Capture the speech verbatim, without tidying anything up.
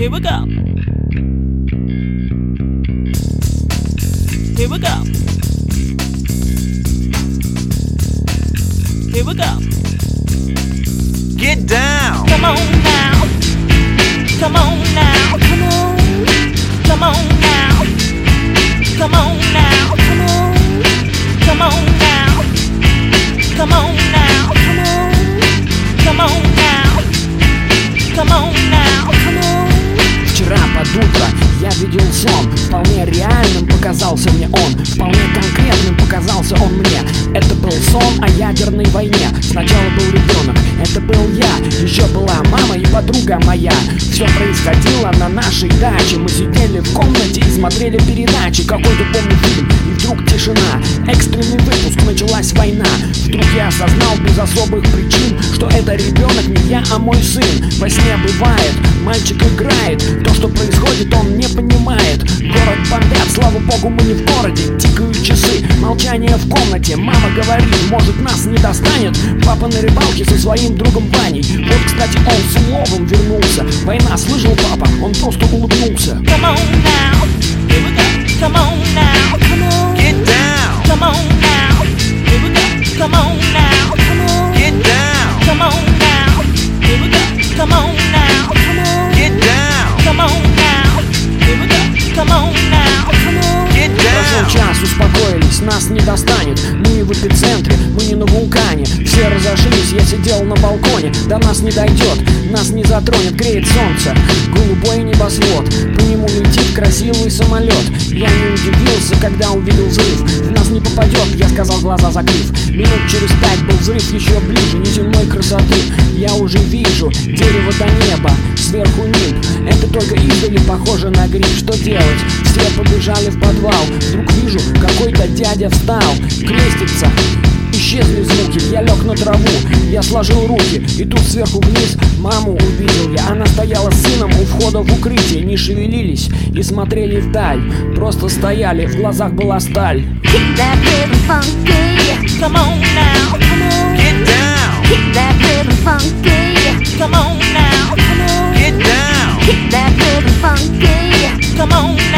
Here we go. Here we go. Here we go. Get down. Come on now. Come on now. Come on. Come on now. Come on now. Come on. Come on now. Come on now. Come on. Come on now. Come on now. Come on. Вчера под утро я видел сон. Вполне реальным показался мне он. Вполне конкретным показался он мне. Это был сон о ядерной войне. Сначала был ребенок, это был я. Еще была мама и подруга моя. Все происходило на нашей даче. Мы сидели в комнате и смотрели передачи. Какой-то помню фильм, и вдруг тишина. Экстренный выпуск, началась война. Вдруг я осознал без особых причин, что это ребенок не я, а мой сын. Во сне бывает, мальчик играет. То, что происходит, он не понимает. Город бомбят, слава богу, мы не в городе. Тикают часы, молчание в комнате. Мама говорит, может, нас не достанет. Папа на рыбалке со своим другом Ваней. Вот, кстати, он с уловом вернулся. Война, слышал, папа? Он просто улыбнулся. Come on now. Here we go. Come on now. Come on. Get down. Come on now. Here we go. Come on now. Come on. Get down. Come on now. Here we go. Come on now. Come on. Get down. Come on now. Here we go. Come on now. Come on. Get Прошел down. час, успокоились, нас не достанет. Мы не в эпицентре, мы не на вулкане. Все разошлись, я сидел на балконе. До нас не дойдет, нас не затронет. Греет солнце, голубой небосвод. По нему летит красивый самолет. Я не удивился, когда увидел взрыв. В нас не попадет, я сказал, глаза закрыв. Минут через пять был взрыв еще ближе, неземной красоты. Я уже вижу дерево до неба, сверху нимб. Это только издали похоже на гриб. Что делать? Все побежали в подвал. Вдруг вижу, какой-то дядя встал, крестится. Исчезли звуки, я лег на траву, я сложил руки, и тут сверху вниз маму увидел я. Она стояла с сыном у входа в укрытие, не шевелились и смотрели вдаль. Просто стояли, в глазах была сталь. Keep that rhythm funky. Come on now. Come on. Get down. Keep that rhythm funky. Come on now. Come on. Get down. Keep that rhythm funky. Come on now.